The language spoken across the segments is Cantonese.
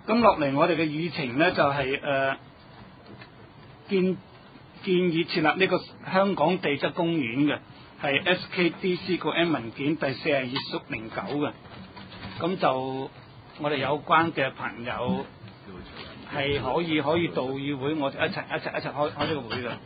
咁落嚟我哋嘅議程呢，就係建議設立呢個香港地質公園嘅，係 SKDC 個 M 文件第42/09嘅。咁就我哋有關嘅朋友係可以到議會，我哋一齊開呢個會嘅。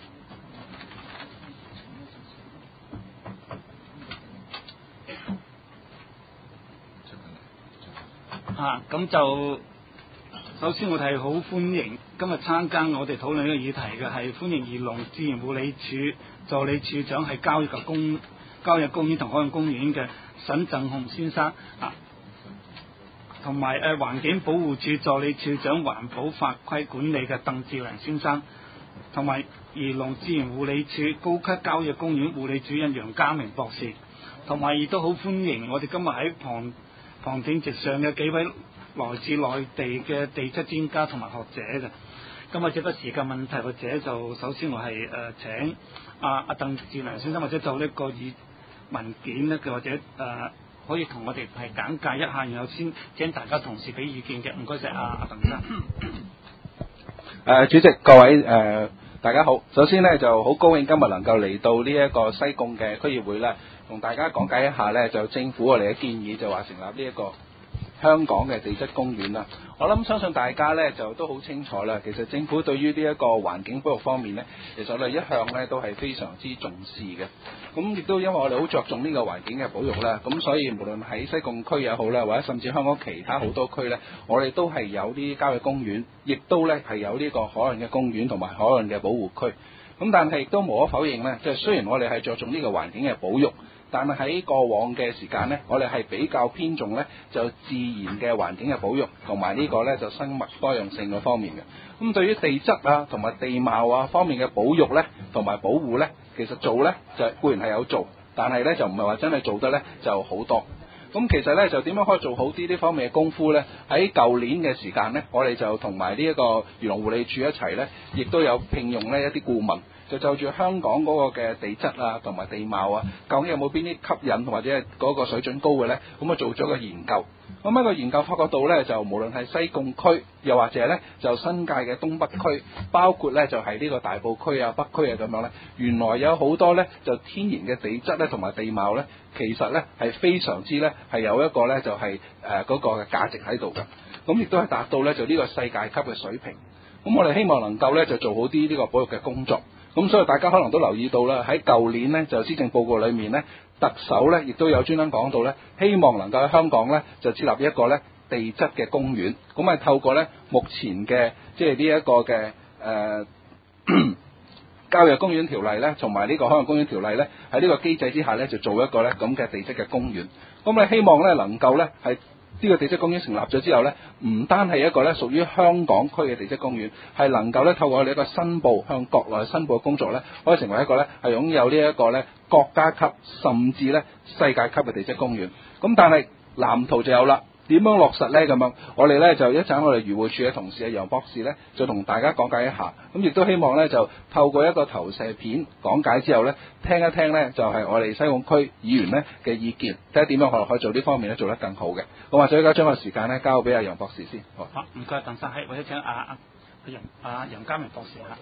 咁就首先我哋係好歡迎今日參加我哋討論呢個議題嘅，係歡迎漁農自然護理署助理處長係郊野公園同海洋公園嘅沈振雄先生同埋環境保護署助理處長環保法規管理嘅鄧志良先生，同埋漁農自然護理署高級郊野公園護理主任楊家明博士，同埋亦都好歡迎我哋今日喺旁聽席上嘅幾位來自內地嘅地質專家同埋學者嘅。咁或者個時間問題，或者就首先我係請阿鄧志良先生，或者就呢個文件咧，或者可以同我哋係簡介一下，然後先請大家同事俾意見嘅。唔該晒阿鄧生。 主席各位大家好，首先呢就好高興今日能夠嚟到呢一個西貢嘅區議會咧，同大家講解一下呢，就政府我哋嘅建議，就話成立呢一個香港嘅地質公園啦。我諗相信大家呢就都好清楚啦，其實政府對於呢一個環境保育方面呢，其實我哋一向呢都係非常之重視嘅。咁亦都因為我哋好着重呢個環境嘅保育啦，咁所以無論喺西貢區也好啦，或者甚至香港其他好多區呢，我哋都係有啲郊野公園，亦都呢係有呢個海岸嘅公園同埋海岸嘅保護區。咁但係亦都無可否認呢，即係雖然我哋係着重呢個環境嘅保育，但係喺過往嘅時間呢，我哋係比較偏重呢就自然嘅環境嘅保育，同埋呢個呢就生物多樣性嗰方面嘅。咁對於地質啊同埋地貌啊方面嘅保育呢，同埋保護呢，其實做呢就固然係有做，但係呢就唔係話真係做得呢就好多。咁其實呢就點樣可以做好啲呢方面嘅功夫呢？喺舊年嘅時間呢，我哋就同埋呢一個漁農護理署一齊呢，亦都有聘用呢一啲顧問，就住香港嗰個嘅地質啊同埋地貌啊，究竟有冇邊啲吸引或者係嗰個水準高嘅呢？咁啊做咗個研究。咁喺個研究發覺到呢，就無論係西貢區，又或者呢就新界嘅東北區，包括呢就係呢個大埔區啊、北區啊咁樣呢，原來有好多呢就天然嘅地質呢同埋地貌呢，其實呢係非常之呢係有一個呢就係嗰個嘅價值喺度嘅。咁亦都係達到呢就呢個世界級嘅水平。咁我哋希望能夠呢就做好啲呢個保育嘅工作。咁所以大家可能都留意到啦，喺舊年呢就施政報告裏面呢，特首呢亦都有專登講到呢，希望能夠喺香港呢就設立一個呢地質嘅公園。咁係透過呢目前嘅即係呢一個嘅郊野公園條例呢，同埋呢個海洋公園條例呢，喺呢個機制之下呢，就做一個呢咁嘅地質嘅公園。咁你希望呢能夠呢係呢個地質公園成立咗之後呢，唔單係一個呢屬於香港區嘅地質公園，係能夠呢透過我哋一個申報向國內申報嘅工作呢，可以成為一個呢係擁有呢一個呢國家級甚至呢世界級嘅地質公園。咁但係藍圖就有啦，點樣落實呢？咁樣我哋呢就一陣我哋漁護署嘅同事楊博士呢，就同大家講解一下。咁亦都希望呢就透過一個投射片講解之後呢，聽一聽呢就係我哋西貢區議員呢嘅意見，睇下點樣可以做呢方面呢做得更好嘅。咁或者而家將個時間呢交俾阿楊博士先。好， 唔該鄧生，係或者請楊家明博士嚇。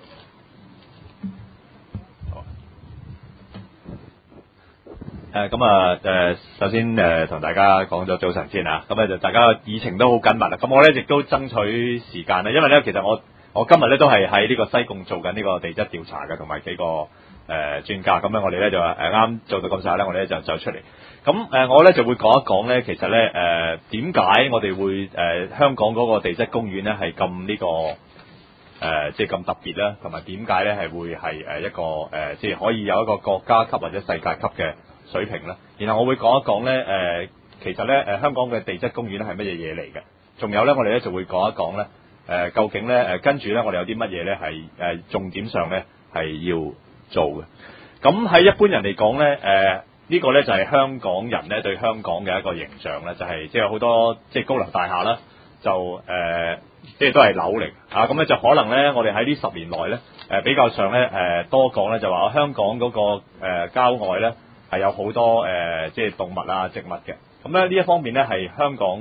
首先同大家講咗早晨先啊，咁就大家議程都好緊密啦。咁我咧亦都爭取時間啦，因為咧其實我今日咧都係喺呢個西貢做緊呢個地質調查嘅，同埋幾個專家。咁咧我哋咧就啱做到咁晒咧，我哋咧就走出嚟。咁我咧就會講一講咧，其實咧點解我哋會香港嗰個地質公園咧係咁呢個即係咁特別啦，同埋點解咧係會係一個即係可以有一個國家級或者世界級嘅水平啦。然後我會講一講咧其實咧香港嘅地質公園咧係乜嘢嘢嚟嘅。仲有咧我哋咧就會講一講咧究竟咧跟住咧我哋有啲乜嘢咧係重點上咧係要做嘅。咁喺一般人嚟講咧呢個咧就係香港人咧對香港嘅一個形象咧，就係即係好多即係高樓大廈啦，就即係都係樓嚟啊。咁咧就可能咧我哋喺呢10年內咧比較上咧多講咧就話香港嗰個郊外咧係有好多即係動物啊植物嘅。咁咧呢一方面咧係香港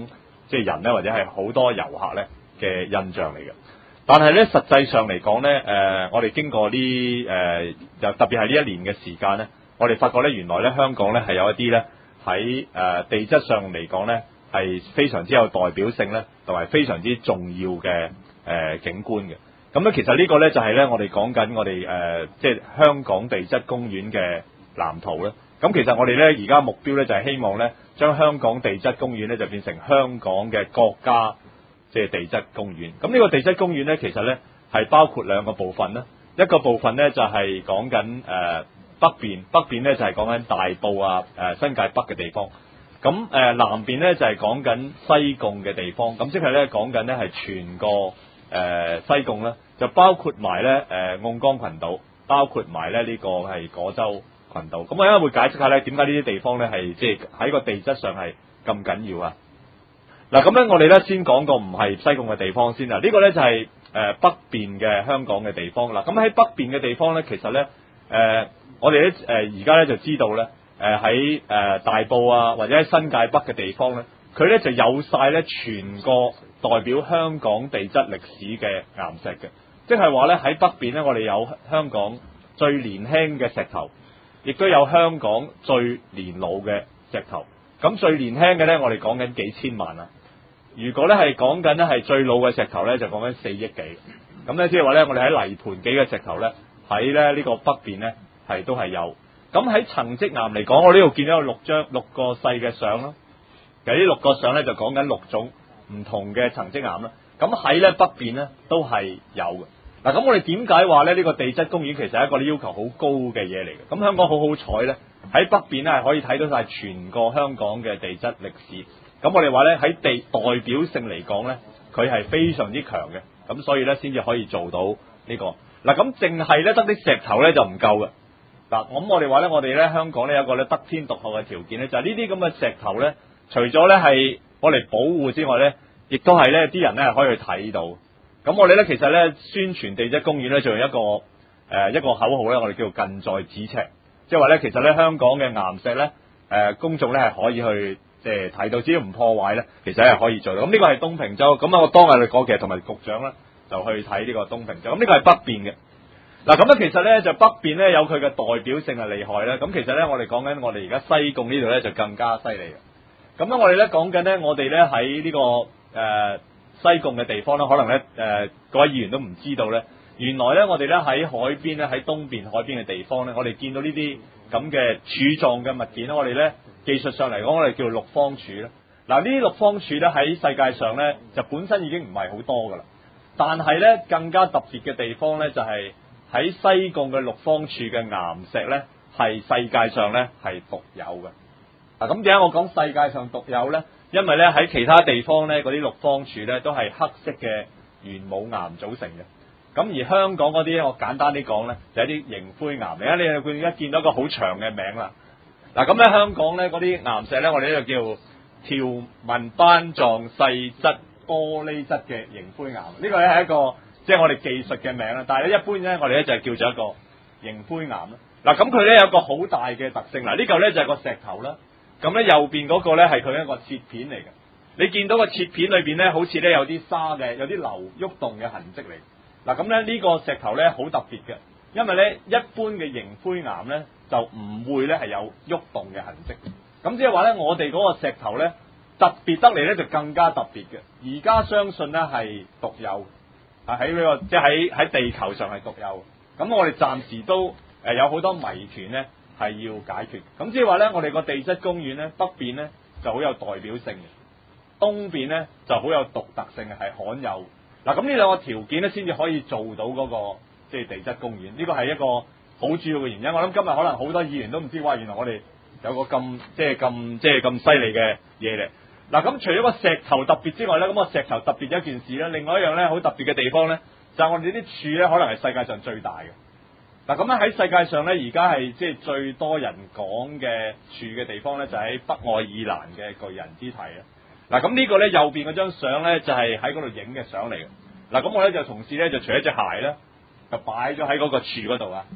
即係人咧，或者係好多遊客咧嘅印象嚟嘅。但係咧，實際上嚟講咧，我哋經過就特別係呢一年嘅時間咧，我哋發覺咧，原來咧香港咧係有一啲咧喺地質上嚟講咧係非常之有代表性咧，同埋非常之重要嘅景觀嘅。咁咧，其實呢個咧就係咧我哋講緊我哋即係香港地質公園嘅藍圖咧。咁其實我哋咧而家目標咧就係希望咧將香港地質公園咧就變成香港嘅國家即係地質公園。咁呢個地質公園咧其實咧係包括兩個部分啦。一個部分咧就係講緊北邊咧就係講緊大埔啊新界北嘅地方。咁南邊咧就係講緊西貢嘅地方。咁即係咧講緊咧係全個西貢咧就包括埋咧甕缸群島，包括埋咧呢個係果洲群島。咁我一陣會解釋下咧點解呢啲地方咧係即係喺個地質上係咁緊要啊。嗱，咁咧我哋咧先講個唔係西貢嘅地方先啊。呢個咧就係北邊嘅香港嘅地方啦。咁喺北邊嘅地方咧，其實咧我哋咧而家咧就知道咧喺大埔啊或者喺新界北嘅地方咧，佢咧就有晒咧全個代表香港地質歷史嘅岩石嘅，即係話咧喺北邊咧我哋有香港最年輕嘅石頭，亦都有香港最年老嘅石頭。咁最年輕嘅咧，我哋講緊幾千萬啦。如果咧係講緊咧係最老嘅石頭咧，就講緊4億幾。咁咧即係話咧，我哋喺泥盤幾嘅石頭咧，喺咧呢個北邊咧係都係有。咁喺層積岩嚟講，我呢度見到有6個細嘅相啦。其實呢6個相咧就講緊6種唔同嘅層積岩啦。咁喺咧北邊咧都係有嘅。嗱，咁我哋點解話咧呢個地質公園其實係一個要求好高嘅嘢嚟嘅？咁香港好好彩咧，喺北邊咧係可以睇到晒全個香港嘅地質歷史。咁我哋話咧喺地代表性嚟講咧，佢係非常之強嘅。咁所以咧先至可以做到呢個。嗱，咁淨係咧得啲石頭咧就唔夠嘅。嗱，咁我哋話咧，我哋咧香港咧有一個咧得天獨厚嘅條件咧，就係呢啲咁嘅石頭咧，除咗咧係我哋保護之外咧，亦都係咧啲人咧係可以去睇到。咁我哋咧其實咧宣傳地質公園咧，仲有一個口號咧，我哋叫做近在咫尺，即係話咧其實咧香港嘅岩石咧公眾咧係可以去即係睇到，只要唔破壞咧，其實係可以做到。咁呢個係東平洲，咁啊我當日去其實同埋局長咧就去睇呢個東平洲。咁呢個係北邊嘅。嗱，咁咧其實咧就北邊咧有佢嘅代表性係厲害咧。咁其實咧我哋講緊我哋而家西貢呢度咧就更加犀利嘅。咁咧我哋咧講緊咧我哋咧喺呢個西貢嘅地方咧，可能咧各位議員都唔知道咧，原來咧我哋咧喺海邊咧喺東邊海邊嘅地方咧，我哋見到呢啲咁嘅柱狀嘅物件咧，我哋咧技術上嚟講，我哋叫綠方柱咧。嗱，呢啲綠方柱咧喺世界上咧就本身已經唔係好多噶啦，但係咧更加特別嘅地方咧就係喺西貢嘅綠方柱嘅岩石咧係世界上咧係獨有嘅。嗱，咁點解我講世界上獨有咧？因為咧喺其他地方咧嗰啲綠方柱咧都係黑色嘅玄武岩組成嘅。咁而香港嗰啲我簡單啲講咧就係啲凝灰岩嚟啊！你而家見到一個好長嘅名啦。嗱，咁咧香港咧嗰啲岩石咧，我哋呢就叫條紋斑狀細質玻璃質嘅凝灰岩。呢個咧係一個即係我哋技術嘅名啦。但係咧一般咧我哋咧就係叫做一個凝灰岩啦。嗱，咁佢咧有個好大嘅特性。嗱，呢嚿咧就係個石頭啦。咁咧右邊嗰個咧係佢一個切片嚟嘅。你見到個切片裏邊咧，好似咧有啲沙嘅，有啲流喐動嘅痕跡嚟。嗱，咁咧呢個石頭咧好特別嘅，因為咧一般嘅凝灰岩咧就唔會咧係有喐動嘅痕跡。咁即係話咧，我哋嗰個石頭咧特別得嚟咧就更加特別嘅。而家相信咧係獨有，喺呢個即係喺地球上係獨有。咁我哋暫時都有好多謎團咧係要解決。咁即係話咧，我哋個地質公園咧北邊咧就好有代表性嘅，東邊咧就好有獨特性嘅，係罕有。嗱，咁呢兩個條件咧先至可以做到嗰個即係地質公園。呢個係一個好主要嘅原因。我諗今日可能好多議員都唔知，哇！原來我哋有個咁犀利嘅嘢嚟。嗱，咁除咗個石頭特別之外咧，咁個石頭特別一件事咧，另外一樣咧好特別嘅地方咧，就係我哋啲柱咧，可能係世界上最大嘅。嗱，咁咧喺世界上咧，而家係即係最多人講嘅柱嘅地方咧，就喺北愛爾蘭嘅巨人之堤啦。嗱，咁呢個咧右邊嗰張相咧就係喺嗰度影嘅相嚟嘅。嗱，咁我咧就同事咧就除咗隻鞋咧，就擺咗喺嗰個柱嗰度啊。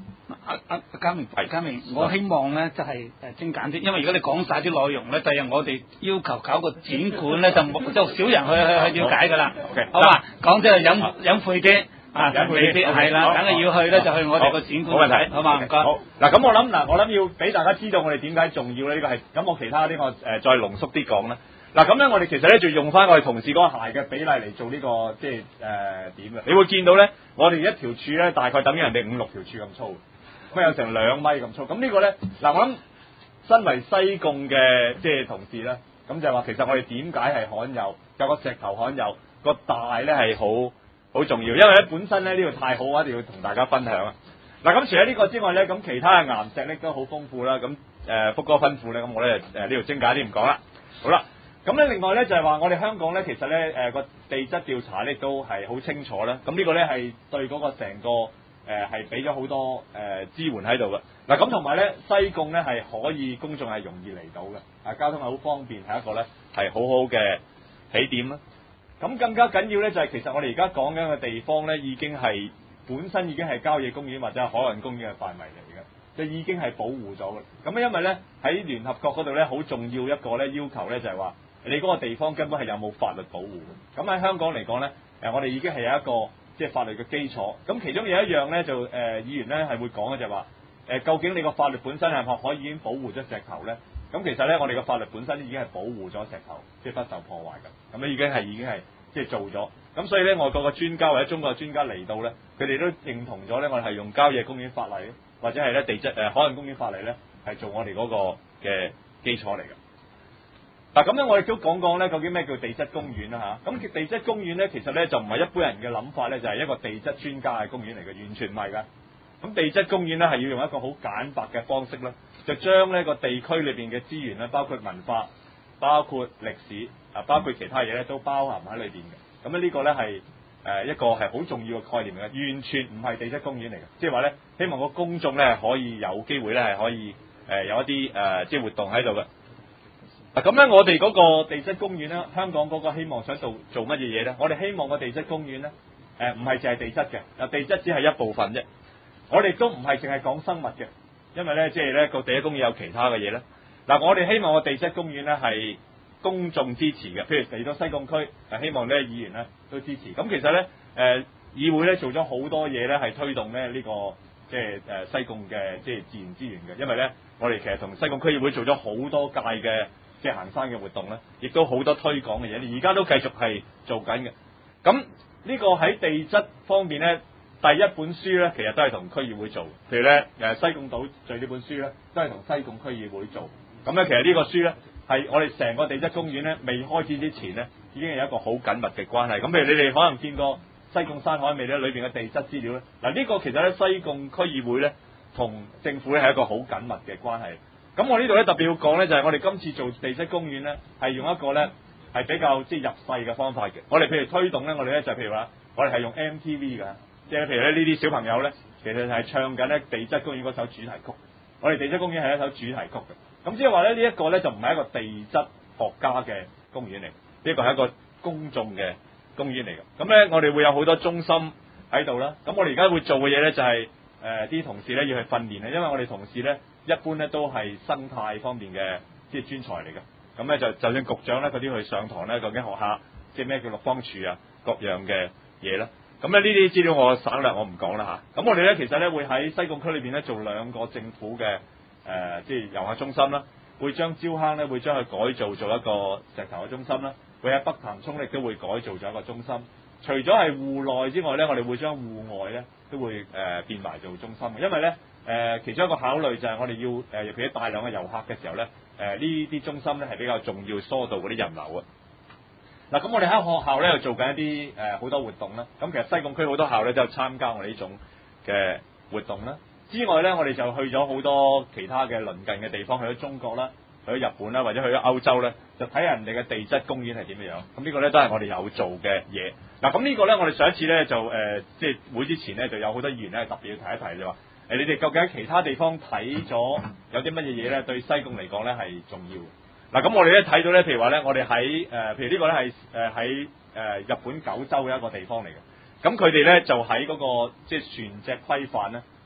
嘉明，我希望咧就係精簡啲，因為如果你講晒啲內容咧，第日我哋要求搞個展館咧，就少人去了解㗎啦。 OK， 好嘛，講即係隱晦啲。隱晦啲係啦，梗係要去咧就去我哋個展館睇，好嘛？唔該。 好嗱，咁我諗要俾大家知道我哋點解重要咧？呢個係咁，我其他呢個再濃縮啲講啦。嗱，咁咧我哋其實咧就用翻我哋同事嗰個鞋嘅比例嚟做呢個即係點嘅。你會見到咧，我哋一條柱咧大概等於人哋5-6條柱咁粗，咁有成2米咁粗。咁呢個咧嗱，我諗身為西貢嘅即係同事咧，咁就係話其實我哋點解係罕有，有個石頭罕有，個大咧係好重要，因為咧本身咧呢度太好，我一定要同大家分享啊！嗱，咁除咗呢個之外咧，咁其他嘅岩石咧都好豐富啦。咁福哥吩咐咧，咁我咧呢度精簡啲唔講啦。好啦，咁咧另外咧就係話我哋香港咧其實咧個地質調查咧都係好清楚啦。咁呢個咧係對嗰個成個係俾咗好多支援喺度嘅。嗱，咁同埋咧西貢咧係可以公眾係容易嚟到嘅，交通係好方便，係一個咧係好好嘅起點啦。咁更加緊要咧，就係其實我哋而家講緊嘅地方咧，已經係本身已經係郊野公園或者係海岸公園嘅範圍嚟嘅，就已經係保護咗嘅。咁因為咧喺聯合國嗰度咧，好重要一個咧要求咧，就係話你嗰個地方根本係有冇法律保護嘅。咁喺香港嚟講咧，我哋已經係有一個即係法律嘅基礎。咁其中有一樣咧，就議員咧係會講嘅就係話究竟你個法律本身係咪可以已經保護咗石頭咧？咁其實咧，我哋嘅法律本身已經係保護咗石頭，即係不受破壞嘅。咁咧已經係即係做咗。咁所以咧，外國嘅專家或者中國嘅專家嚟到咧，佢哋都認同咗咧，我哋係用郊野公園法例或者係咧地質海岸公園法例咧，係做我哋嗰個嘅基礎嚟嘅。嗱，咁咧我哋都講咧，究竟咩叫地質公園啦嚇？咁地質公園咧，其實咧就唔係一般人嘅諗法咧，就係一個地質專家嘅公園嚟嘅，完全唔係㗎。咁地質公園咧係要用一個好簡白嘅方式咧，就將呢個地區裏邊嘅資源咧，包括文化、包括歷史包括其他嘢咧，都包含喺裏邊嘅。咁呢個咧係一個係好重要嘅概念嚟嘅，完全唔係地質公園嚟嘅。即係話咧，希望個公眾咧可以有機會咧係可以有一啲即係活動喺度嘅。嗱，咁咧我哋嗰個地質公園咧，香港嗰個希望想做乜嘢嘢咧？我哋希望個地質公園咧唔係淨係地質嘅，地質只係一部分啫。我哋都唔係淨係講生物嘅，因為咧即係咧個地質公園有其他嘅嘢咧。嗱，我哋希望個地質公園咧係公眾支持嘅，譬如嚟到西貢區，希望咧議員咧都支持。咁其實咧議會咧做咗好多嘢咧，係推動咧呢個即係西貢嘅即係自然資源嘅。因為咧我哋其實同西貢區議會做咗好多屆嘅即係行山嘅活動咧，亦都好多推廣嘅嘢，而家都繼續係做緊嘅。咁呢個喺地質方面咧，第一本書咧，其實都係同區議會做，譬如咧西貢島嶼呢本書咧，都係同西貢區議會做。咁咧，其實呢個書咧係我哋成個地質公園咧未開始之前咧，已經係一個好緊密嘅關係。咁譬如你哋可能見過西貢山海味咧裏邊嘅地質資料咧，嗱呢個其實咧西貢區議會咧同政府咧係一個好緊密嘅關係。咁我呢度咧特別要講咧，就係我哋今次做地質公園咧，係用一個咧係比較即係入世嘅方法嘅。我哋譬如推動咧，我哋咧就譬如話，我哋係用 MTV 㗎。即係譬如咧呢啲小朋友咧，其實係唱緊咧地質公園嗰首主題曲。我哋地質公園係一首主題曲嘅。咁即係話咧呢一個咧就唔係一個地質學家嘅公園嚟，呢個係一個公眾嘅公園嚟嘅。咁咧我哋會有好多中心喺度啦。咁我哋而家會做嘅嘢咧就係啲同事咧要去訓練啊，因為我哋同事咧一般咧都係生態方面嘅即係專才嚟嘅。咁咧就算局長咧嗰啲去上堂咧，究竟學下即係咩叫綠邦署啊各樣嘅嘢啦。咁咧呢啲資料我省略，我唔講啦嚇。咁我哋咧其實咧會喺西貢區裏邊咧做2個政府嘅即係遊客中心啦，會將礁坑咧會將佢改造做一個石頭嘅中心啦，會喺北潭涌亦都會改造做一個中心。除咗係戶內之外咧，我哋會將戶外咧都會變埋做中心嘅，因為咧其中一個考慮就係我哋要尤其大量嘅遊客嘅時候咧，呢啲中心咧係比較重要疏導嗰啲人流啊。嗱，咁我哋喺學校咧又做緊一啲好多活動啦。咁其實西貢區好多校咧都有參加我哋呢種嘅活動啦。之外咧，我哋就去咗好多其他嘅鄰近嘅地方，去咗中國啦，去咗日本啦，或者去咗歐洲咧，就睇下人哋嘅地質公園係點樣。咁呢個咧都係我哋有做嘅嘢。嗱，咁呢個咧我哋上一次咧就即係會之前咧就有好多議員咧特別要提一提，你話你哋究竟喺其他地方睇咗有啲乜嘢嘢咧對西貢嚟講咧係重要嘅。嗱，咁我哋咧睇到咧，譬如話咧，我哋喺譬如呢個咧係喺日本九州嘅一個地方嚟嘅。咁佢哋咧就喺嗰個即係船隻規範咧，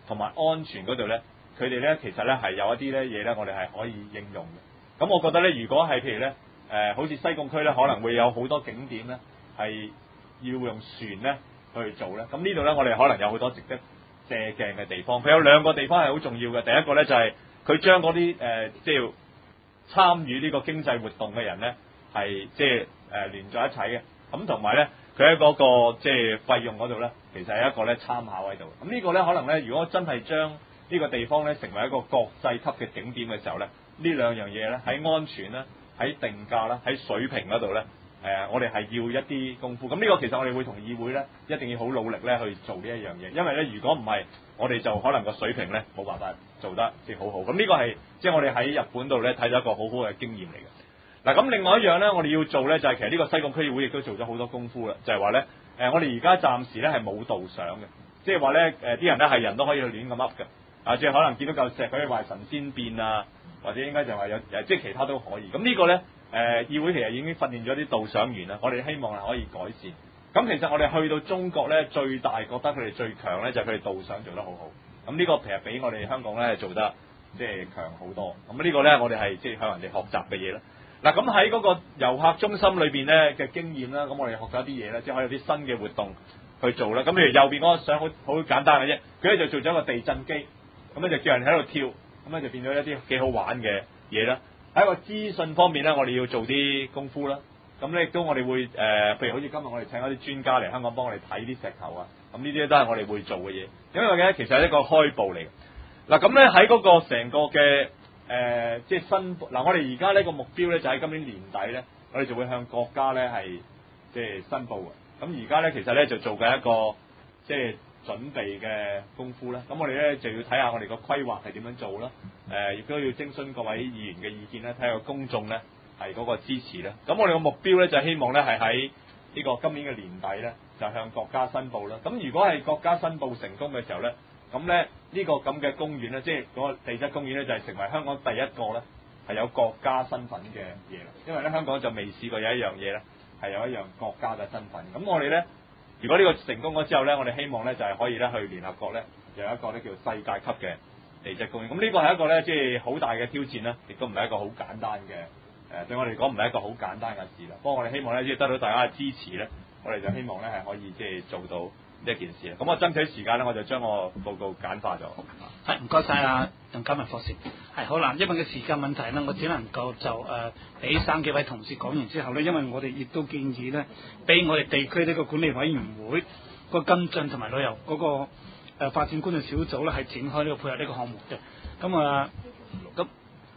同埋安全嗰度咧，佢哋咧其實咧係有一啲咧嘢咧，我哋係可以應用嘅。咁我覺得咧，如果係譬如咧好似西貢區咧，可能會有好多景點咧係要用船咧去做咧。咁呢度咧，我哋可能有好多值得借鏡嘅地方。佢有兩個地方係好重要嘅。第一個咧就係佢將嗰啲即係參與呢個經濟活動嘅人咧，係即係連在一齊嘅。咁同埋咧，佢喺嗰個即係費用嗰度咧，其實係一個咧參考喺度。咁呢個咧可能咧，如果真係將呢個地方咧成為一個國際級嘅景點嘅時候咧，呢兩樣嘢咧喺安全啦、喺定價啦、喺水平嗰度咧，我哋係要一啲功夫。咁呢個其實我哋會同議會咧一定要好努力咧去做呢一樣嘢，因為咧如果唔係，我哋就可能個水平咧冇辦法做得即係好好。咁呢個係即係我哋喺日本度咧睇到一個好好嘅經驗嚟嘅。嗱，咁另外一樣咧，我哋要做咧就係其實呢個西貢區議會亦都做咗好多功夫啦，就係話咧我哋而家暫時咧係冇導賞嘅，即係話咧啲人咧係人都可以去亂咁噏嘅，即係可能見到嚿石佢哋話神仙變啊，或者應該就話有即係其他都可以。咁呢個咧議會其實已經訓練咗啲導賞員啦，我哋希望係可以改善。咁其實我哋去到中國咧，最大覺得佢哋最強咧就係佢哋導賞做得好好。咁呢個其實比我哋香港咧做得即係強好多。咁呢個咧我哋係即係向人哋學習嘅嘢啦。嗱，咁喺嗰個遊客中心裏邊咧嘅經驗啦，咁我哋學咗啲嘢啦，即係可以有啲新嘅活動去做啦。咁譬如右邊嗰個相好簡單嘅啫，佢咧就做咗一個地震機，咁咧就叫人喺度跳，咁咧就變咗一啲幾好玩嘅嘢啦。喺個資訊方面咧，我哋要做啲功夫啦。咁咧亦都我哋會譬如好似今日我哋請一啲專家嚟香港幫我哋睇啲石頭啊，咁呢啲都係我哋會做嘅嘢。因為咧其實係一個開步嚟嘅。嗱，咁咧喺嗰個成個嘅即係申報。嗱，我哋而家呢個目標咧就喺今年年底咧，我哋就會向國家咧係即係申報嘅。咁而家咧其實咧就做緊一個即係準備嘅功夫啦。咁我哋咧就要睇下我哋個規劃係點樣做啦。亦都要徵詢各位議員嘅意見咧，睇下個公眾咧係嗰個支持咧。咁我哋個目標咧就希望咧係喺呢個今年嘅年底咧就向國家申報啦。咁如果係國家申報成功嘅時候咧，咁咧呢個咁嘅公園咧，即係嗰個地質公園咧，就係成為香港第一個咧係有國家身份嘅嘢啦。因為咧香港就未試過有一樣嘢咧係有一樣國家嘅身份。咁我哋咧，如果呢個成功咗之後咧，我哋希望咧就係可以咧去聯合國咧有一個咧叫世界級嘅地質公園。咁呢個係一個咧即係好大嘅挑戰啦，亦都唔係一個好簡單嘅對我哋嚟講唔係一個好簡單嘅事啦。不過我哋希望咧，即係得到大家嘅支持咧，我哋就希望咧係可以即係做到呢一件事啦。咁我爭取時間咧，我就將個報告簡化咗。 係，唔該晒啊，鄧家文博士。係好啦，因為嘅時間問題咧，我只能夠就俾3幾位同事講完之後咧，因為我哋亦都建議咧，俾我哋地區呢個管理委員會個跟進同埋旅遊嗰個發展觀嘅小組咧，係展開呢個配合呢個項目嘅。咁咁。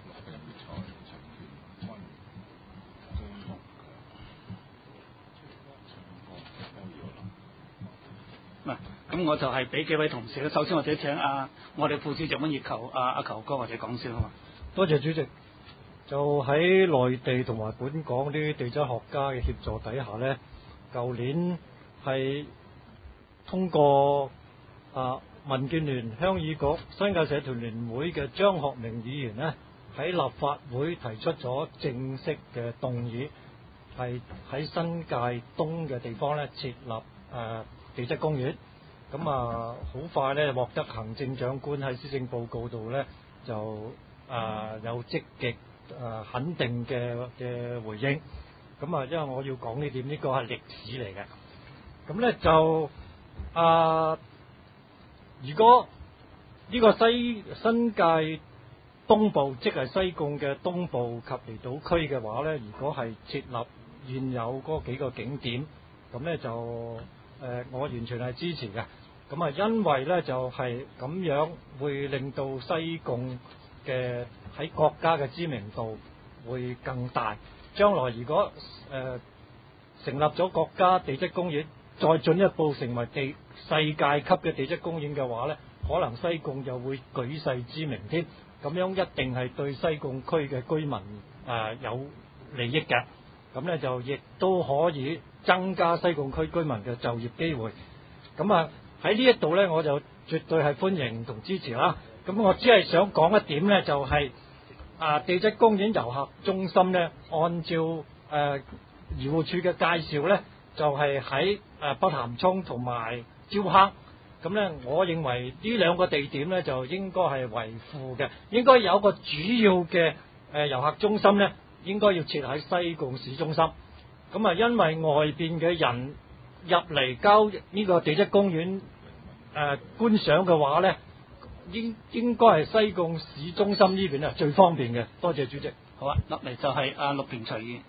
咁我就係俾幾位同事咧。首先或者請我哋副處長溫業球阿球哥或者講先好嘛？ 多謝主席。就喺內地同埋本港啲地質學家嘅協助底下呢，舊年係通過民建聯、鄉議局、新界社團聯會嘅張學明議員呢，喺立法會提出咗正式嘅動議，係喺新界東嘅地方呢設立地質公園。咁好快咧獲得行政長官喺施政報告度咧就有積極肯定嘅回應。咁因為我要講呢點，呢個係歷史嚟嘅。咁咧就如果呢個新界東部，即係西貢嘅東部及離島區嘅話咧，如果係設立現有嗰幾個景點，咁咧就我完全係支持嘅。咁因為咧就係咁樣會令到西貢嘅喺國家嘅知名度會更大。將來如果成立咗國家地質公園，再進一步成為世界級嘅地質公園嘅話咧，可能西貢就會舉世知名添。咁樣一定係對西貢區嘅居民有利益嘅。咁咧就亦都可以增加西貢區居民嘅就業機會。咁喺呢一度咧，我就絕對係歡迎同支持啦。咁我只係想講一點咧，就係地質公園遊客中心咧，按照漁護署嘅介紹咧，就係喺北潭涌同埋礁坑咁呢，我認為呢兩個地點呢，就應該係為輔嘅，應該有一個主要嘅遊客中心呢，應該要設喺西貢市中心。咁啊，因為外邊嘅人入嚟郊呢個地質公園觀賞嘅話呢，應該係西貢市中心呢邊最方便嘅。多謝主席。 好啊，落嚟就係陸平隨議。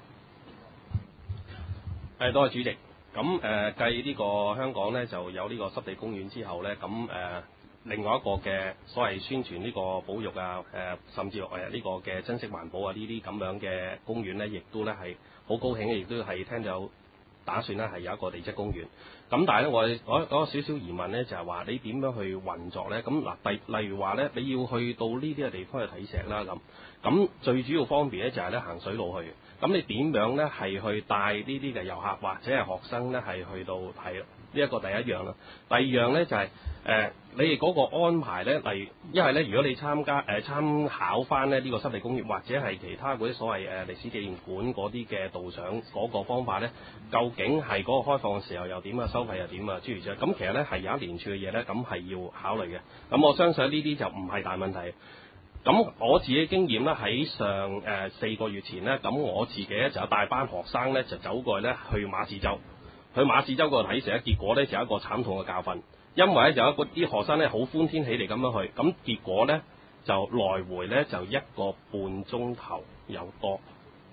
多謝主席。咁繼呢個香港呢就有呢個濕地公園之後呢，咁另外一個嘅所謂宣傳呢個保育啊，甚至呢個嘅珍惜環保啊呢啲咁樣嘅公園呢，亦都呢係好高興嘅，亦都係聽到打算呢係有一個地質公園。咁但係呢，我有少少疑問呢，就係話你點樣去運作呢？咁嗱，例如話呢，你要去到呢啲嘅地方去睇石啦，咁最主要方便呢，就係呢行水路去。咁你點樣呢？係去帶呢啲嘅遊客或者係學生呢？係去到睇呢一個第一樣啦。第二樣呢，就係、你哋嗰個安排呢，例如因為呢，如果你參考翻呢個濕地公園或者係其他嗰啲所謂歷史紀念館嗰啲嘅導賞嗰個方法呢，究竟係嗰個開放嘅時候又點啊，收費又點啊，諸如此類。咁其實呢，係有一連串嘅嘢呢，咁係要考慮嘅。咁我相信呢啲就唔係大問題。咁我自己經驗咧，喺上4個月前呢，咁我自己咧就有帶班學生咧就走過去咧去馬士洲嗰度睇石，結果咧就有一個慘痛嘅教訓，因為咧就有啲學生咧好歡天喜地咁樣去，咁結果咧就來回咧就1個半鐘頭有多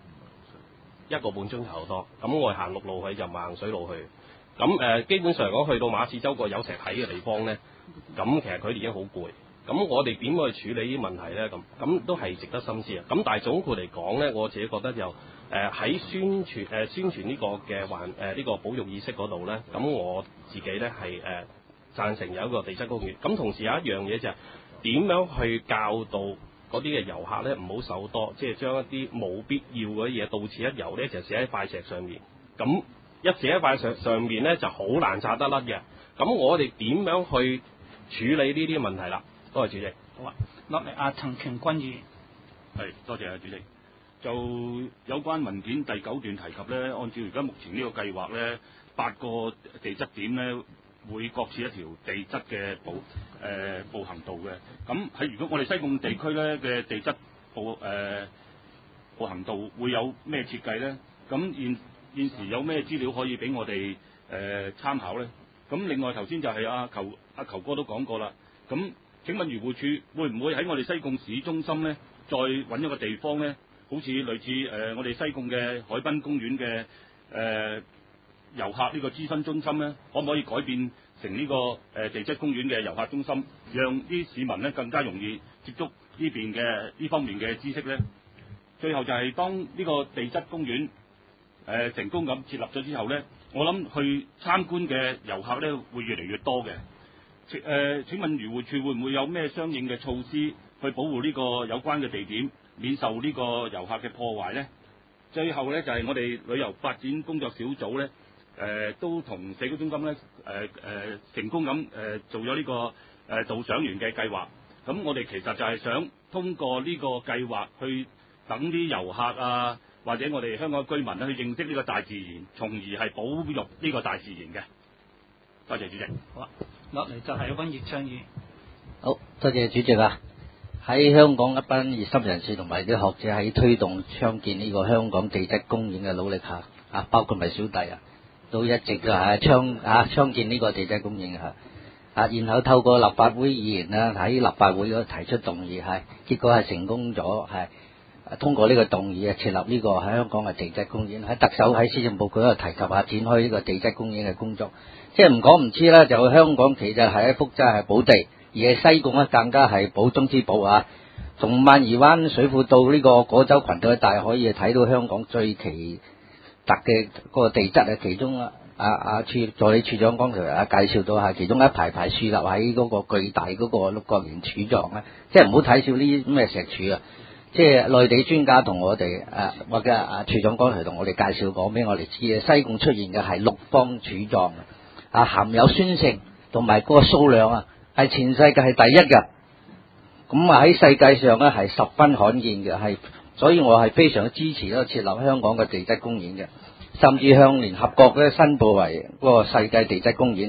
，1個半鐘頭多，咁我行陸路去就唔行水路去，咁基本上嚟講去到馬士洲個有石睇嘅地方咧，咁其實佢哋已經好攰。咁我哋點去處理呢啲問題呢？咁都係值得深思啊！咁但係總括嚟講呢，我自己覺得就喺宣傳呢個嘅呢個保育意識嗰度呢，咁我自己呢係贊成有一個地質公園。咁同時有一樣嘢就係點樣去教導嗰啲嘅遊客呢，唔好手多，即係將一啲冇必要嘅嘢到此一遊呢，就寫喺塊石上面。咁一寫喺塊石上面呢，就好難拆得甩嘅。咁我哋點樣去處理呢啲問題啦？多謝主席。 好啊，落嚟陳瓊君議。 係，多謝主席。就有關文件第9段提及咧，按照而家目前呢個計劃咧，8個地質點咧會各設一條地質嘅步行道嘅。咁喺如果我哋西貢地區咧嘅地質步行道會有咩設計咧？咁現時有咩資料可以俾我哋參考咧？咁另外頭先就係阿球哥都講過啦。咁請問漁護署會唔會喺我哋西貢市中心呢，再揾一個地方呢？好似類似我哋西貢嘅海濱公園嘅遊客呢個諮詢中心呢，可唔可以改變成呢個地質公園嘅遊客中心，讓啲市民呢更加容易接觸呢方面嘅知識呢？最後就係當呢個地質公園成功咁設立咗之後呢，我諗去參觀嘅遊客呢會越嚟越多嘅。請問漁護署會唔會有咩相應嘅措施去保護呢個有關嘅地點，免受呢個遊客嘅破壞呢？最後呢，就係我哋旅遊發展工作小組呢，都同社區中心呢成功咁做咗呢個導賞員嘅計劃。咁我哋其實就係想通過呢個計劃去等啲遊客啊，或者我哋香港居民呢去認識呢個大自然，從而係保育呢個大自然嘅。多謝主席。 好啊，落嚟就係溫業倡議。 好，多謝主席啊！喺香港一班熱心人士同埋啲學者喺推動倡建呢個香港地質公園嘅努力下，包括埋小弟都一直就係倡建呢個地質公園然後透過立法會議員喺立法會嗰度提出動議結果係成功咗通過呢個動議設立呢個喺香港嘅地質公園。喺特首喺施政報告嗰度提及展開呢個地質公園嘅工作。即係唔講唔知啦，就香港其實係一幅真係寶地，而係西貢更加係寶中之寶從萬宜灣水庫到呢個果洲群島一帶，可以睇到香港最奇特嘅嗰個地質其中助理處長剛才介紹到其中一排排樹立喺嗰個巨大嗰個六角形柱狀即係唔好睇少呢啲咁嘅石柱即係內地專家同我哋或者處長剛才同我哋介紹講俾我哋知西貢出現嘅係六方柱狀含有酸性同埋嗰個數量係全世界係第一嘅，咁喺世界上係十分罕見嘅，所以我係非常支持設立香港嘅地質公園嘅，甚至向聯合國申報為嗰個世界地質公園。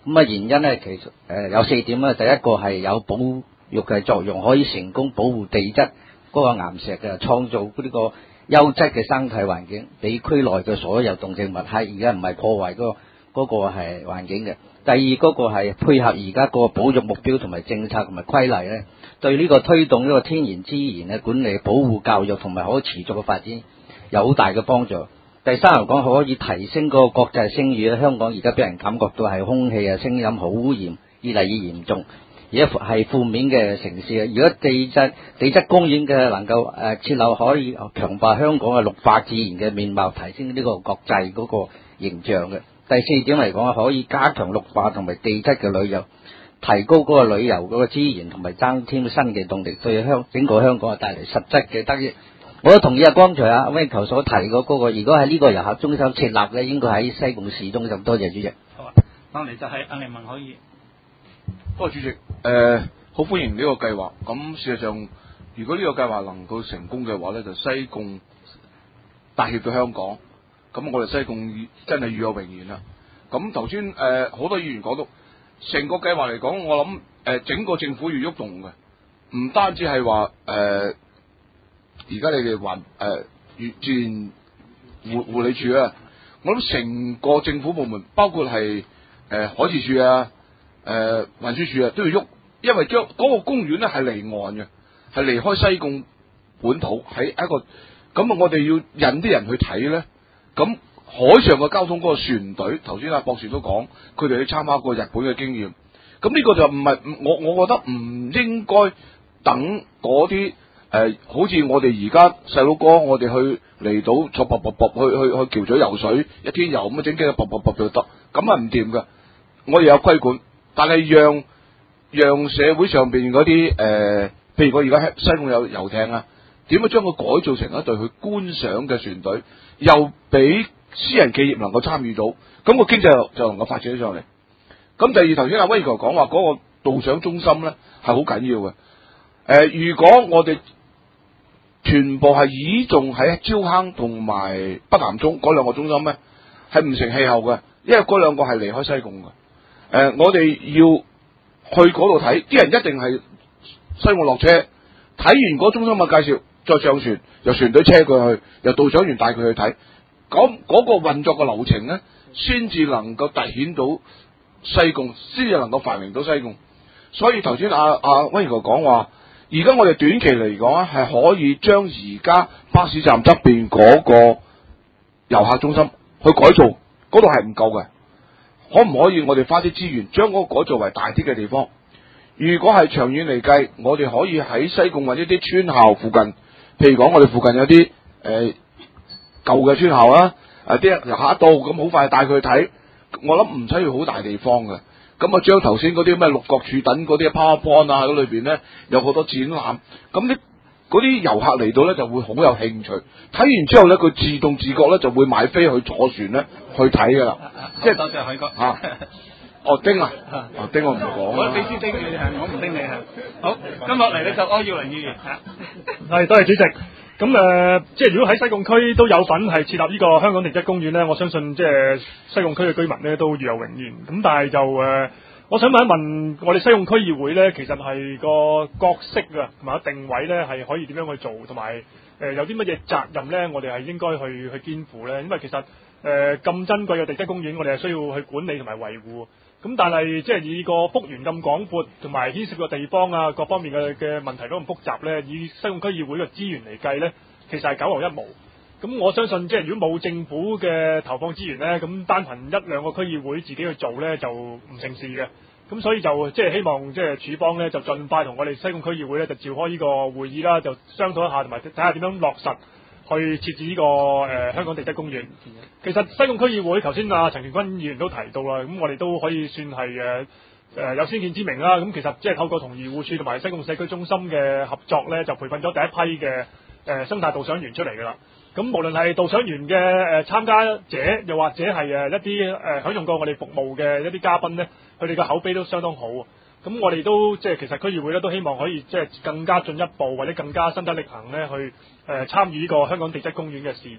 咁啊原因咧其實有4點啦，第一個係有保育嘅作用，可以成功保護地質嗰個岩石嘅，創造呢個優質嘅生態環境，俾區內嘅所有動植物係而家唔係破壞嗰個係環境嘅。第二嗰個係配合而家個保育目標同埋政策同埋規例咧，對呢個推動呢個天然資源嘅管理、保護、教育同埋可持續嘅發展有好大嘅幫助。第三嚟講，可以提升嗰個國際聲譽。香港而家俾人感覺到係空氣啊、聲音好污染，越嚟越嚴重，而家係負面嘅城市啊。如果地質公園嘅能夠設立，可以強化香港嘅綠化自然嘅面貌，提升呢個國際嗰個形象嘅。第4點嚟講，可以加強綠化同埋地質嘅旅遊，提高嗰個旅遊嗰個資源同埋增添新嘅動力，對整個香港帶嚟實質嘅得益。我都同意剛才阿溫球所提嗰個，如果喺呢個遊客中心設立咧，應該喺西貢市中心。多謝主席。 好啊，翻嚟就係阿凌文可以。 多謝主席。好歡迎呢個計劃。咁事實上，如果呢個計劃能夠成功嘅話咧，就西貢帶協到香港，咁我哋西貢真係與有榮焉啦。咁頭先好多議員講到，成個計劃嚟講，我諗整個政府要喐動嘅，唔單止係話而家你哋自然護理署啊，我諗成個政府部門，包括係海事處啊、運輸署啊，都要喐，因為將嗰個公園咧係離岸嘅，係離開西貢本土，喺一個咁啊，我哋要引啲人去睇咧。咁海上嘅交通嗰個船隊，頭先阿博士都講，佢哋去參考過日本嘅經驗。咁呢個就唔係我覺得唔應該等嗰啲。好似我哋而家細佬哥，我哋去離島坐去橋咀游水，一天遊咁啊，整幾個就得，咁啊唔掂噶。我哋有規管，但係讓社會上邊嗰啲譬如我而家西貢有遊艇啊，點樣將佢改造成一隊去觀賞嘅船隊，又俾私人企業能夠參與到，咁個經濟就能夠發展上嚟。咁第二，頭先阿威哥講話嗰個導賞中心咧係好緊要嘅。如果我哋全部係倚重喺蕉坑同埋北潭涌嗰兩個中心咧，係唔成氣候嘅，因為嗰兩個係離開西貢嘅。我哋要去嗰度睇，啲人一定係西貢落車，睇完嗰中心嘅介紹，再上船，由船隊車佢去，由導賞員帶佢去睇，咁嗰個運作嘅流程咧，先至能夠凸顯到西貢，先至能夠繁榮到西貢。所以頭先阿溫哥講話。而家我哋短期嚟講咧，係可以將而家巴士站側邊嗰個遊客中心去改造，嗰度係唔夠嘅。可唔可以我哋花啲資源將嗰個改造為大啲嘅地方？如果係長遠嚟計，我哋可以喺西貢或者啲村校附近，譬如講我哋附近有啲舊嘅村校啦，啲遊客到咁好快帶佢去睇，我諗唔需要好大地方嘅。咁啊，將頭先嗰啲咩六角柱等嗰啲 PowerPoint 啊，喺裏邊咧有好多展覽，咁嗰啲遊客嚟到咧就會好有興趣，睇完之後咧佢自動自覺咧就會買飛去坐船咧去睇噶啦，即係多謝海哥丁啊，丁我唔講我俾支丁你係，我唔丁你係。好，跟落嚟咧就柯耀麟議員係，多謝主席。咁即係如果喺西貢區都有份係設立呢個香港地質公園咧，我相信即係西貢區嘅居民咧都與有榮焉。咁但係就我想問一問，我哋西貢區議會咧，其實係個角色啊同埋定位咧，係可以點樣去做，同埋有啲乜嘢責任咧，我哋係應該去肩負咧？因為其實咁珍貴嘅地質公園，我哋係需要去管理同埋維護。咁但係即係以個幅員咁廣闊，同埋牽涉個地方啊各方面嘅問題都咁複雜咧，以西貢區議會嘅資源嚟計咧，其實係九牛一毛。咁我相信即係如果冇政府嘅投放資源咧，咁單憑一兩個區議會自己去做咧就唔成事嘅。咁所以就即係希望即係署方咧就盡快同我哋西貢區議會咧就召開呢個會議啦，就商討一下同埋睇下點樣落實去設置呢個香港地質公園。其實西貢區議會頭先陳權君議員都提到啦，咁我哋都可以算係有先見之明啦。咁其實即係透過同漁護署同埋西貢社區中心嘅合作咧，就培訓咗第一批嘅生態導賞員出嚟噶啦。咁無論係導賞員嘅參加者，又或者係一啲享用過我哋服務嘅一啲嘉賓咧，佢哋嘅口碑都相當好。咁我哋都即係其實區議會咧都希望可以即係更加進一步或者更加身體力行咧去參與呢個香港地質公園嘅事宜。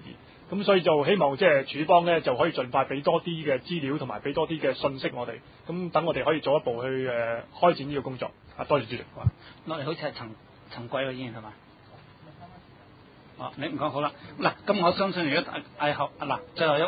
咁所以就希望即係署方咧就可以盡快俾多啲嘅資料同埋俾多啲嘅信息我哋，咁等我哋可以早一步去開展呢個工作。多謝主席。 落嚟好似係陳貴嘅議員係嘛？你唔講好啦。嗱，咁我相信如果嗱最後一位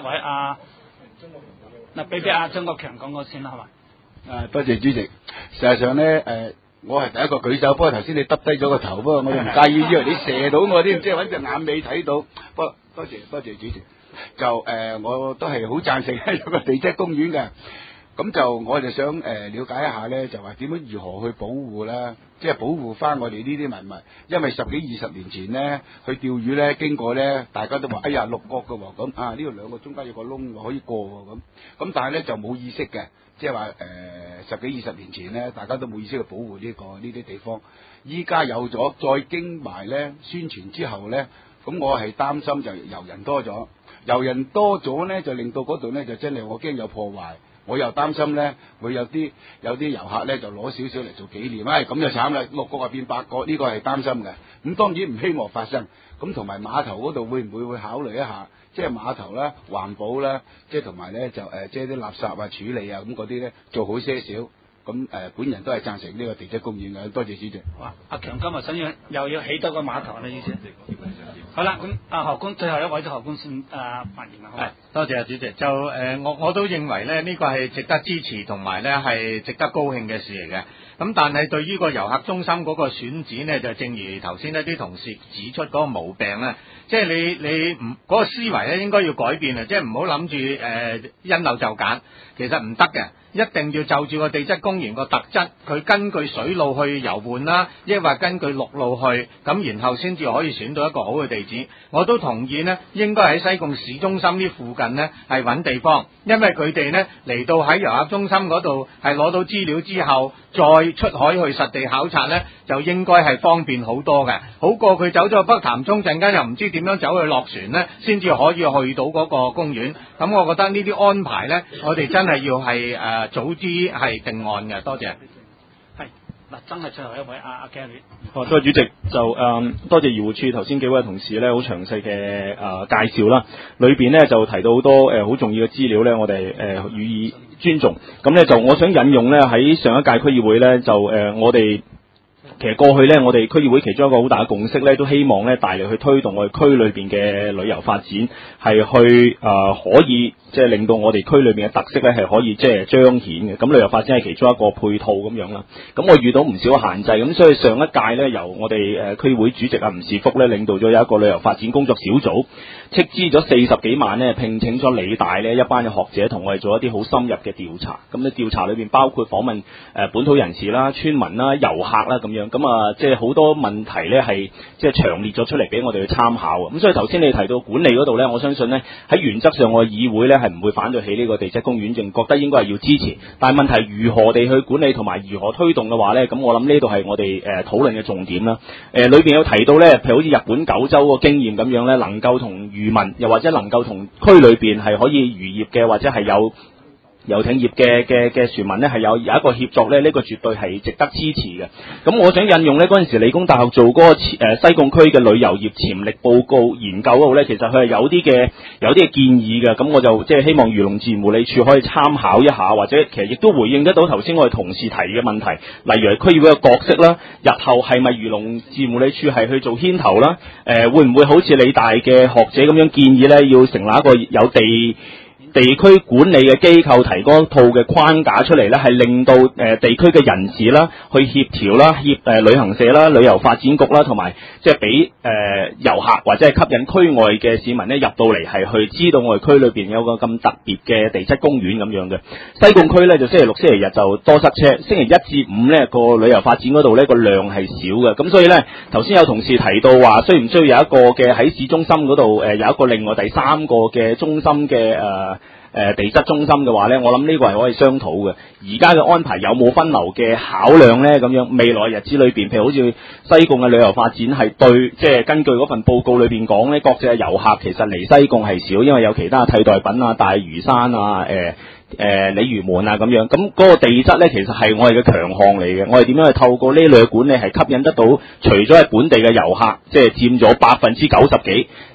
俾阿張國強講過先啦，係嘛？ 多謝主席。事實上咧，我係第一個舉手，不過頭先你耷低咗個頭，不過我又唔介意，因為你射到我添，即係揾隻眼尾睇到。不過多謝主席。就我都係好贊成有個地質公園嘅。咁就我就想了解一下咧，就話點樣如何去保護啦，即係保護翻我哋呢啲文物，因為10幾20年前咧去釣魚咧經過咧，大家都話哎呀六角嘅喎，咁呢度兩個中間有個窿可以過喎，咁但係咧就冇意識嘅，即係話10幾20年前咧大家都冇意識去保護呢啲地方，依家有咗再經埋咧宣傳之後咧，咁我係擔心就遊人多咗咧就令到嗰度咧就真係我驚有破壞。我又擔心咧，會有啲遊客咧就攞少少嚟做紀念，咁就慘啦，六個變8個，呢個係擔心嘅。咁當然唔希望發生。咁同埋碼頭嗰度會唔會考慮一下，即係碼頭啦、環保啦，即係同埋咧就即係啲垃圾處理啊咁嗰啲咧做好些少。咁本人都係贊成呢個地質公園嘅，多謝主席。 哇！阿強今日想又要起多個碼頭啦，意思。好啦，咁何官最後一位就何官先發言啦，好。 多謝主席。就我都認為咧，呢個係值得支持同埋咧係值得高興嘅事嚟嘅。咁但係對於個遊客中心嗰個選址呢，就正如頭先一啲同事指出嗰個毛病咧，即係你唔嗰個思維咧應該要改變啊！即係唔好諗住因陋就簡，其實唔得嘅。一定要就住個地質公園個特質，佢根據水路去遊玩啦，抑或根據陸路去，咁然後先至可以選到一個好嘅地址。我都同意呢，應該喺西貢市中心呢附近呢係揾地方，因為佢哋呢嚟到喺遊客中心嗰度係攞到資料之後，再出海去實地考察呢，就應該係方便好多嘅，好過佢走咗北潭涌，陣間又唔知點樣走去落船呢，先至可以去到嗰個公園。咁我覺得呢啲安排呢，我哋真係要係早啲係定案嘅。多謝。 係嗱，真係最後一位阿 Gary。 多謝主席，就多謝漁護署頭先幾位同事咧，好詳細嘅介紹啦。裏邊咧就提到好多好重要嘅資料咧，我哋予以尊重。咁咧就我想引用咧喺上一屆區議會咧就我哋。其實過去咧，我哋區議會其中一個好大嘅共識咧，都希望咧大力去推動我哋區裏邊嘅旅遊發展，係去可以即係令到我哋區裏邊嘅特色咧係可以即係彰顯嘅。咁旅遊發展係其中一個配套咁樣啦。咁我遇到唔少限制，咁所以上一屆咧由我哋區議會主席吳士福咧領導咗有一個旅遊發展工作小組，斥資咗40幾萬咧，聘請咗理大呢一班嘅學者同我哋做一啲好深入嘅調查。咁咧調查裏邊包括訪問本土人士啦、村民啦、遊客啦咁樣。咁即係好多問題咧係即係詳列咗出嚟俾我哋去參考。咁所以頭先你提到管理嗰度咧，我相信咧喺原則上我嘅議會咧係唔會反對起呢個地質公園，淨覺得應該係要支持。但係問題如何地去管理同埋如何推動嘅話咧，咁我諗呢度係我哋討論嘅重點啦。裏邊有提到咧，譬如好似日本九州個經驗咁樣咧，能夠同漁民又或者能夠同區裏邊係可以漁業嘅或者係有遊艇業嘅船民咧係有一個協作咧，呢個絕對係值得支持嘅。咁我想引用咧嗰陣時理工大學做嗰個西貢區嘅旅遊業潛力報告研究嗰度咧，其實佢係有啲嘅建議嘅。咁我就即係希望漁農自然護理署可以參考一下，或者其實亦都回應得到頭先我哋同事提嘅問題，例如係區議會嘅角色啦，日後係咪漁農自然護理署係去做牽頭啦？會唔會好似理大嘅學者咁樣建議咧，要成立一個有地區管理嘅機構提供一套嘅框架出嚟咧，係令到地區嘅人士啦去協調啦，旅行社啦、旅遊發展局啦，同埋即係俾遊客或者係吸引區外嘅市民咧入到嚟，係去知道我哋區裏邊有個咁特別嘅地質公園咁樣嘅。西貢區咧就星期六、星期日就多塞車，星期一至五咧個旅遊發展嗰度咧個量係少嘅。咁所以咧頭先有同事提到話，需唔需要有一個嘅喺市中心嗰度有一個另外第三個嘅中心嘅地質中心嘅話咧，我諗呢個係可以商討嘅。而家嘅安排有冇分流嘅考量咧？咁樣未來日子裏邊，譬如好似西貢嘅旅遊發展係對，即係根據嗰份報告裏邊講咧，國際嘅遊客其實嚟西貢係少，因為有其他替代品啊、大嶼山啊、鯉魚門啊咁樣。咁嗰個地質咧，其實係我哋嘅強項嚟嘅。我哋點樣去透過呢類嘅管理係吸引得到，除咗係本地嘅遊客，即係佔咗90%幾。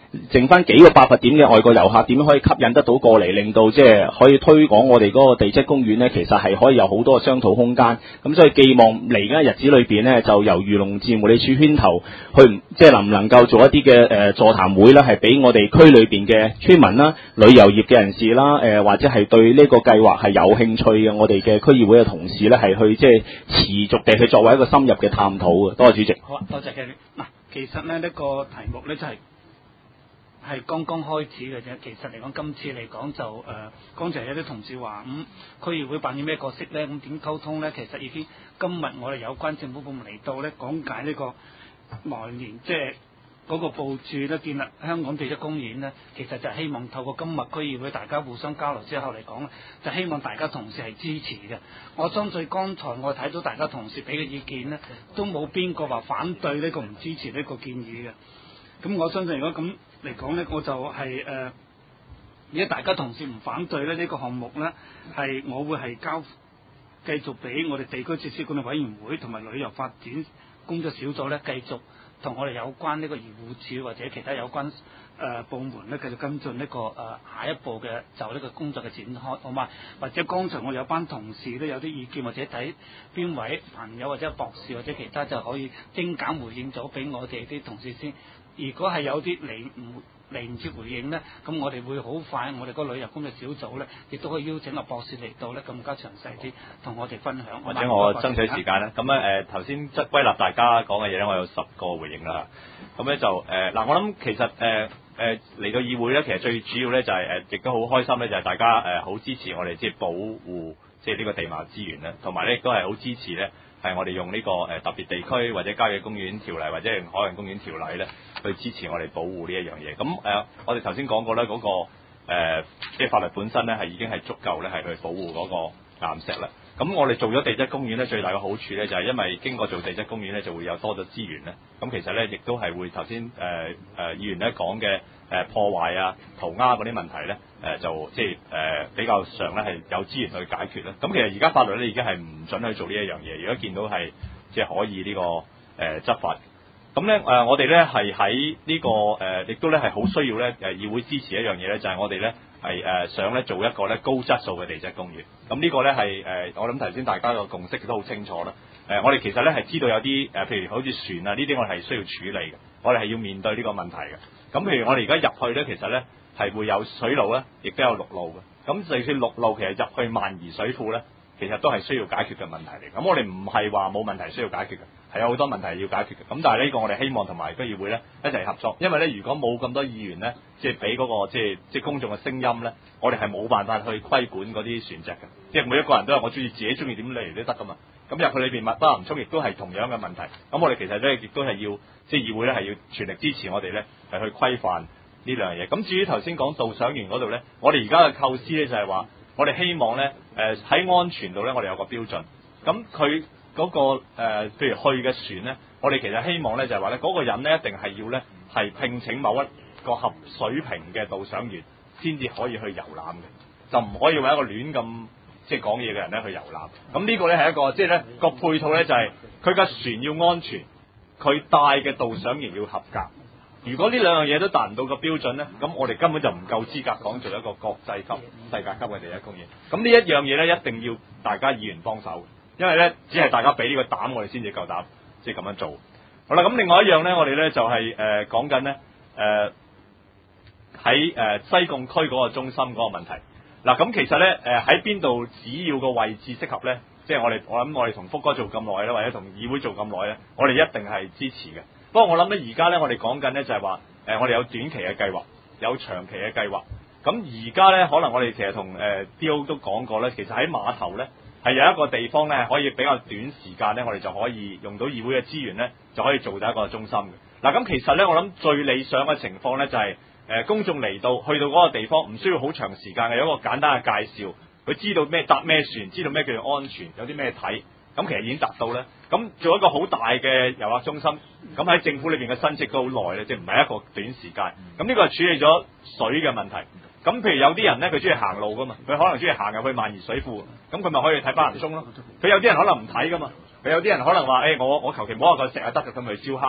剩翻幾個爆發點嘅外國遊客點樣可以吸引得到過嚟，令到即係可以推廣我哋嗰個地質公園呢？其實係可以有好多嘅商討空間。咁所以寄望嚟緊日子裏邊呢，就由漁農自然護理署牽頭去，即係能唔能夠做一啲嘅座談會啦，係俾我哋區裏邊嘅村民啦、旅遊業嘅人士啦，或者係對呢個計劃係有興趣嘅，我哋嘅區議會嘅同事呢，係去即係持續地去作為一個深入嘅探討嘅。多謝主席。 好啊，多謝嘅。嗱，其實呢個題目呢，就係剛剛開始嘅啫。其實嚟講，今次嚟講就剛才有啲同事話區議會扮演咩角色呢？咁點溝通呢？其實已經今日我哋有關政府部門嚟到呢，講解呢個來年即係嗰個部署呢，建立香港地質公園呢，其實就係希望透過今日區議會大家互相交流之後嚟講，就希望大家同事係支持嘅。我相信剛才我睇到大家同事俾嘅意見呢，都冇邊個話反對呢個唔支持呢個建議嘅。咁我相信如果咁嚟講呢，我就係如果大家同事唔反對呢，呢個項目呢，係我會係繼續俾我哋地區設施管理委員會同埋旅遊發展工作小組呢，繼續同我哋有關呢個漁護署或者其他有關部門呢，繼續跟進呢個下一步嘅就呢個工作嘅展開，好嘛？或者剛才我有班同事都有啲意見，或者睇邊位朋友或者博士或者其他就可以精簡回應咗俾我哋啲同事先。如果係有啲嚟唔切回應呢，咁我哋會好快，我哋個旅遊工作小組呢，亦都可以邀請阿博士嚟到呢，更加詳細啲同我哋分享。 或者我爭取時間咧，咁咧頭先即係歸納大家講嘅嘢咧，我有10個回應啦。咁咧就嗱，我諗其實嚟到議會咧，其實最主要咧就係亦都好開心咧，就係大家好支持我哋即係保護即係呢個地貌資源咧，同埋咧亦都係好支持咧。係我哋用呢個特別地區或者郊野公園條例或者海洋公園條例咧，去支持我哋保護呢一樣嘢。咁我哋頭先講過咧，嗰個即係法律本身咧係已經係足夠咧係去保護嗰個岩石啦。咁我哋做咗地質公園咧，最大嘅好處咧就係因為經過做地質公園咧，就會有多咗資源咧。咁其實咧亦都係會頭先議員咧講嘅破壞啊、塗鴉嗰啲問題咧，就即係比較上咧係有資源去解決咧。咁其實而家法律咧已經係唔準去做呢一樣嘢。如果見到係即係可以呢個執法，咁咧我哋咧係喺呢個亦都咧係好需要咧議會支持一樣嘢咧，就係我哋咧係想咧做一個咧高質素嘅地質公園。咁呢個咧係我諗頭先大家個共識都好清楚啦。我哋其實咧係知道有啲譬如好似船啊呢啲，我哋係需要處理嘅，我哋係要面對呢個問題嘅。咁譬如我哋而家入去咧，其實咧係會有水路咧，亦都有陸路嘅。咁就算陸路其實入去萬宜水庫咧，其實都係需要解決嘅問題嚟。咁我哋唔係話冇問題需要解決嘅，係有好多問題要解決嘅。咁但係呢個我哋希望同埋區議會咧一齊合作，因為咧如果冇咁多議員咧，即係俾嗰個即係公眾嘅聲音咧，我哋係冇辦法去規管嗰啲船隻嘅。即係每一個人都係我中意自己中意點嚟都得噶嘛。咁入去裏邊密不含蓄，亦都係同樣嘅問題。咁我哋其實咧亦都係要即係議會咧係要全力支持我哋咧係去規範呢兩樣嘢。咁至於頭先講導賞員嗰度咧，我哋而家嘅構思咧就係話，我哋希望咧喺安全度咧，我哋有個標準。咁佢嗰個譬如去嘅船咧，我哋其實希望咧就係話咧嗰個人咧一定係要咧係聘請某一個合水平嘅導賞員先至可以去遊覽嘅，就唔可以話一個亂咁即係講嘢嘅人咧去遊覽。咁呢個咧係一個即係咧個配套咧就係佢嘅船要安全，佢帶嘅導賞員要合格。如果呢兩樣嘢都達唔到個標準咧，咁我哋根本就唔夠資格講做一個國際級、世界級嘅地質公園。咁呢一樣嘢咧，一定要大家議員幫手，因為咧只係大家俾呢個膽，我哋先至夠膽即係咁樣做。好啦，咁另外一樣咧，我哋咧就係講緊咧喺西貢區嗰個中心嗰個問題。嗱，咁其實咧喺邊度只要個位置適合咧，即係我諗我哋同福哥做咁耐咧，或者同議會做咁耐咧，我哋一定係支持嘅。不過我諗咧，而家咧我哋講緊咧就係話，我哋有短期嘅計劃，有長期嘅計劃。咁而家咧，可能我哋其實同D.O. 都講過咧，其實喺碼頭咧係有一個地方咧，可以比較短時間咧，我哋就可以用到議會嘅資源咧，就可以做到一個中心嘅。嗱，咁其實咧，我諗最理想嘅情況咧就係公眾嚟到去到嗰個地方，唔需要好長時間嘅，有一個簡單嘅介紹，佢知道咩搭咩船，知道咩叫做安全，有啲咩睇。咁其實已經達到咧，咁做一個好大嘅遊客中心，咁喺政府裏邊嘅申請都好耐咧，即係唔係一個短時間。咁呢個係處理咗水嘅問題。咁譬如有啲人咧，佢中意行路噶嘛，佢可能中意行入去萬宜水庫，咁佢咪可以睇巴蘭松咯。佢有啲人可能唔睇噶嘛，佢有啲人可能話，我求其摸下個石就得嘅，咁咪燒坑。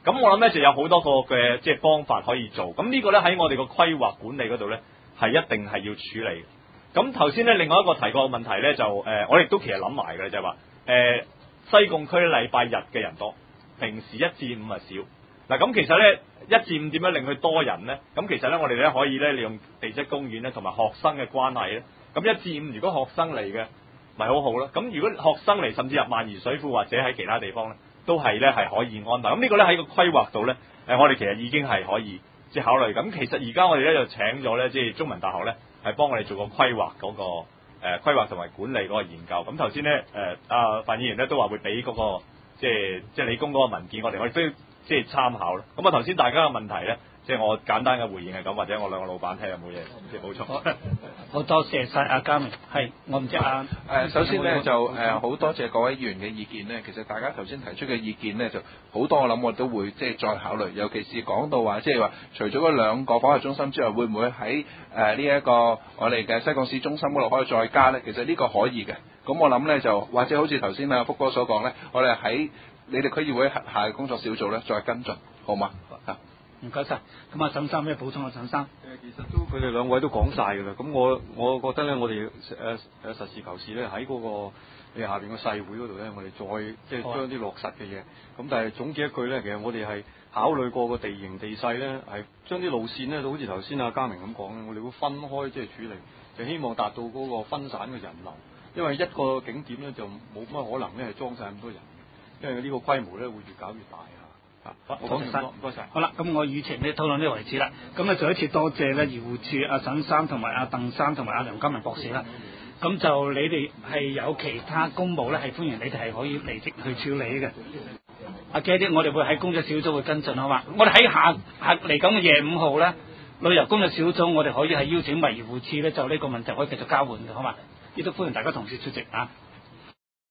咁我諗咧就有好多個嘅即係方法可以做。咁呢個咧喺我哋個規劃管理嗰度咧係一定係要處理。咁頭先咧另外一個提過嘅問題咧就我亦都其實諗埋嘅就係話西貢區禮拜日嘅人多，平時1至5係少。嗱咁其實咧1至5點樣令佢多人咧？咁其實咧我哋咧可以咧利用地質公園咧同埋學生嘅關係咧。咁1至5如果學生嚟嘅咪好好咯。咁如果學生嚟甚至入萬宜水庫或者喺其他地方咧，都係咧係可以安排。咁呢個咧喺個規劃度咧我哋其實已經係可以即係考慮。咁其實而家我哋咧就請咗咧即係中文大學咧係幫我哋做個規劃嗰個規劃同埋管理嗰個研究。咁頭先咧范議員咧都話會俾嗰個即係理工嗰個文件，我哋都即係參考啦。咁啊頭先大家嘅問題咧，即係我簡單嘅回應係咁，或者我兩個老闆聽有冇嘢即係補充。 好多謝晒阿嘉明，係我唔知首先咧就好多謝各位議員嘅意見咧。其實大家頭先提出嘅意見咧就好多，我諗我都會即係再考慮。尤其是講到話即係話，除咗嗰2個訪客中心之外，會唔會喺呢一個我哋嘅西貢市中心嗰度可以再加咧？其實呢個可以嘅。咁我諗咧就或者好似頭先阿福哥所講咧，我哋喺你哋區議會轄下嘅工作小組咧再跟進，好嘛？ 唔該晒。咁啊，沈生咩補充啊？沈生， 其實都佢哋兩位都講晒㗎啦。咁我覺得咧，我哋實事求是咧，喺嗰個你下邊個細會嗰度咧，我哋再即係將啲落實嘅嘢。咁但係總結一句咧，其實我哋係考慮過個地形地勢咧，係將啲路線咧，好似頭先阿嘉明咁講咧，我哋會分開即係處理，就希望達到嗰個分散嘅人流。因為一個景點咧就冇乜可能咧係裝晒咁多人，因為呢個規模咧會越搞越大啊。我講完唔該晒。 好啦，咁我議程咧討論呢個為止啦。咁咧再一次多謝咧漁護處阿沈生同埋阿鄧生同埋阿梁家文博士啦。咁就你哋係有其他公務咧，係歡迎你哋係可以離職去處理嘅。阿記啲，我哋會喺工作小組會跟進，好嘛？我哋喺下嚟緊嘅25號咧，旅遊工作小組我哋可以係邀請埋漁護處咧，就呢個問題可以繼續交換嘅，好嘛？亦都歡迎大家同事出席啊！